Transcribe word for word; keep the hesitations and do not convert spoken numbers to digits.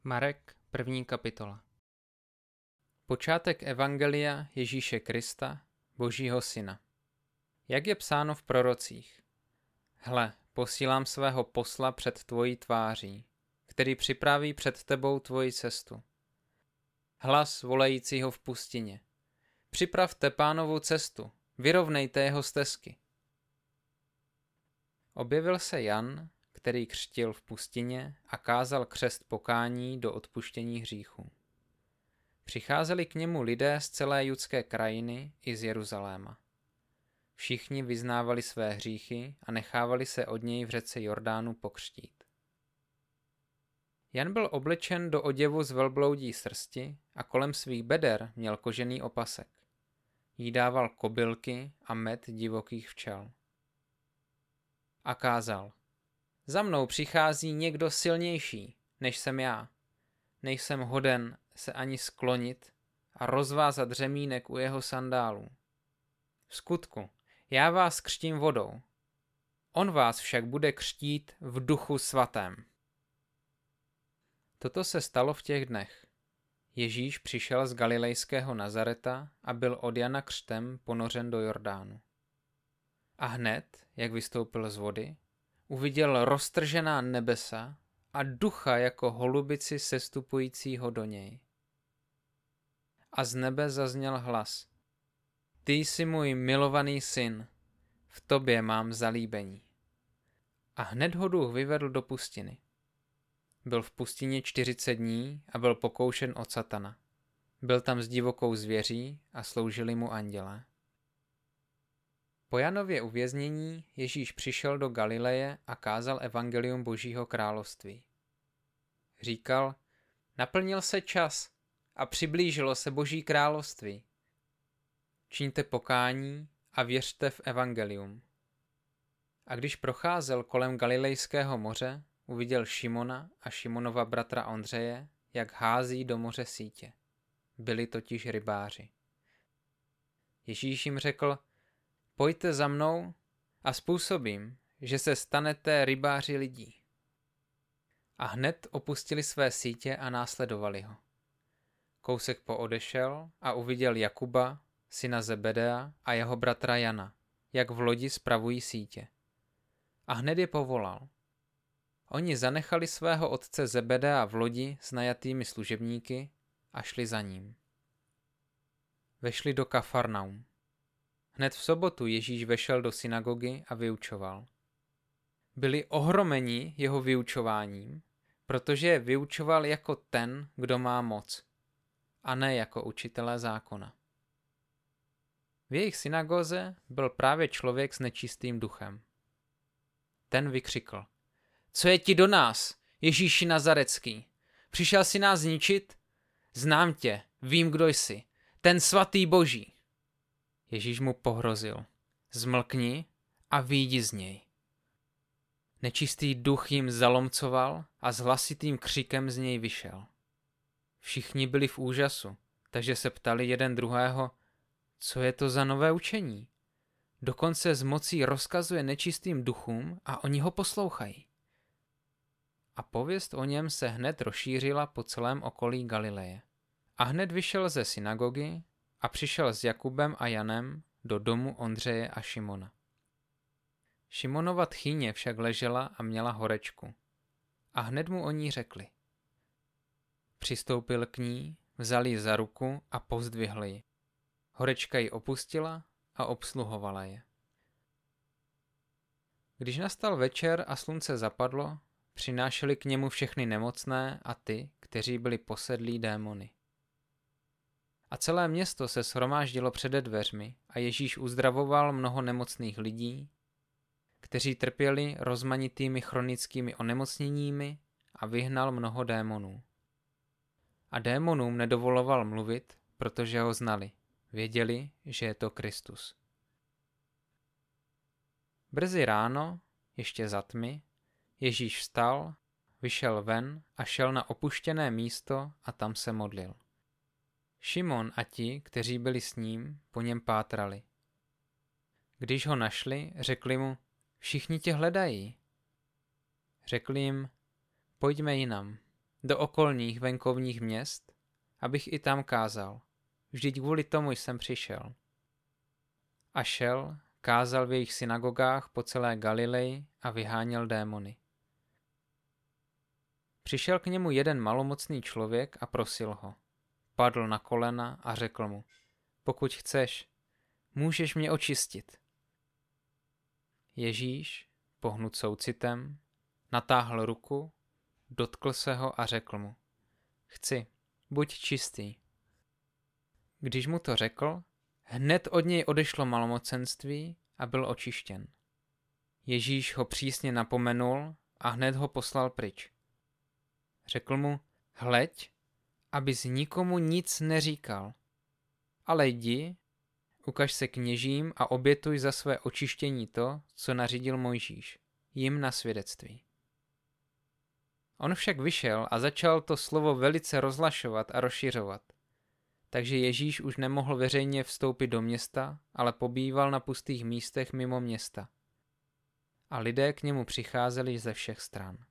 Marek, první kapitola. Počátek evangelia Ježíše Krista, Božího syna. Jak je psáno v prorocích. Hle, posílám svého posla před tvojí tváří, který připraví před tebou tvoji cestu. Hlas volajícího v pustině. Připravte Pánovu cestu, vyrovnejte jeho stezky. Objevil se Jan, který křtil v pustině a kázal křest pokání do odpuštění hříchů. Přicházeli k němu lidé z celé judské krajiny i z Jeruzaléma. Všichni vyznávali své hříchy a nechávali se od něj v řece Jordánu pokřtít. Jan byl oblečen do oděvu z velbloudí srsti a kolem svých beder měl kožený opasek. Jídával kobylky a med divokých včel. A kázal: Za mnou přichází někdo silnější, než jsem já. Nejsem hoden se ani sklonit a rozvázat řemínek u jeho sandálů. V skutku, já vás křtím vodou. On vás však bude křtít v Duchu svatém. Toto se stalo v těch dnech. Ježíš přišel z galilejského Nazareta a byl od Jana křtem ponořen do Jordánu. A hned, jak vystoupil z vody, uviděl roztržená nebesa a ducha jako holubici sestupujícího do něj. A z nebe zazněl hlas: Ty jsi můj milovaný syn, v tobě mám zalíbení. A hned ho duch vyvedl do pustiny. Byl v pustině čtyřicet dní a byl pokoušen od satana. Byl tam s divokou zvěří a sloužili mu andělé. Po Janově uvěznění Ježíš přišel do Galileje a kázal evangelium Božího království. Říkal: Naplnil se čas a přiblížilo se Boží království. Čiňte pokání a věřte v evangelium. A když procházel kolem Galilejského moře, uviděl Šimona a Šimonova bratra Ondřeje, jak hází do moře sítě. Byli totiž rybáři. Ježíš jim řekl: Pojďte za mnou a způsobím, že se stanete rybáři lidí. A hned opustili své sítě a následovali ho. Kousek poodešel a uviděl Jakuba, syna Zebedea, a jeho bratra Jana, jak v lodi spravují sítě. A hned je povolal. Oni zanechali svého otce Zebedea v lodi s najatými služebníky a šli za ním. Vešli do Kafarnaum. Hned v sobotu Ježíš vešel do synagogy a vyučoval. Byli ohromeni jeho vyučováním, protože je vyučoval jako ten, kdo má moc, a ne jako učitelé zákona. V jejich synagoze byl právě člověk s nečistým duchem. Ten vykřikl: Co je ti do nás, Ježíši Nazarecký? Přišel jsi nás zničit? Znám tě, vím, kdo jsi, ten svatý Boží. Ježíš mu pohrozil: Zmlkni a vyjdi z něj. Nečistý duch jim zalomcoval a s hlasitým křikem z něj vyšel. Všichni byli v úžasu, takže se ptali jeden druhého: Co je to za nové učení? Dokonce s mocí rozkazuje nečistým duchům a oni ho poslouchají. A pověst o něm se hned rozšířila po celém okolí Galileje. A hned vyšel ze synagogy a přišel s Jakubem a Janem do domu Ondřeje a Šimona. Šimonova tchýně však ležela a měla horečku. A hned mu o ní řekli. Přistoupil k ní, vzal ji za ruku a pozdvihl ji. Horečka ji opustila a obsluhovala je. Když nastal večer a slunce zapadlo, přinášeli k němu všechny nemocné a ty, kteří byli posedlí démony. A celé město se shromáždilo přede dveřmi a Ježíš uzdravoval mnoho nemocných lidí, kteří trpěli rozmanitými chronickými onemocněními, a vyhnal mnoho démonů. A démonům nedovoloval mluvit, protože ho znali. Věděli, že je to Kristus. Brzy ráno, ještě za tmy, Ježíš vstal, vyšel ven a šel na opuštěné místo a tam se modlil. Šimon a ti, kteří byli s ním, po něm pátrali. Když ho našli, řekli mu: Všichni tě hledají. Řekl jim: Pojďme jinam, do okolních venkovních měst, abych i tam kázal. Vždyť kvůli tomu jsem přišel. A šel, kázal v jejich synagogách po celé Galileji a vyháněl démony. Přišel k němu jeden malomocný člověk a prosil ho. Padl na kolena a řekl mu, pokud chceš, můžeš mě očistit. Ježíš, pohnut soucitem, natáhl ruku, dotkl se ho a řekl mu, chci, buď čistý. Když mu to řekl, hned od něj odešlo malomocenství a byl očištěn. Ježíš ho přísně napomenul a hned ho poslal pryč. Řekl mu, hleď, abys nikomu nic neříkal, ale jdi, ukaž se kněžím a obětuj za své očištění to, co nařídil Mojžíš, jim na svědectví. On však vyšel a začal to slovo velice rozhlašovat a rozšiřovat. Takže Ježíš už nemohl veřejně vstoupit do města, ale pobýval na pustých místech mimo města. A lidé k němu přicházeli ze všech stran.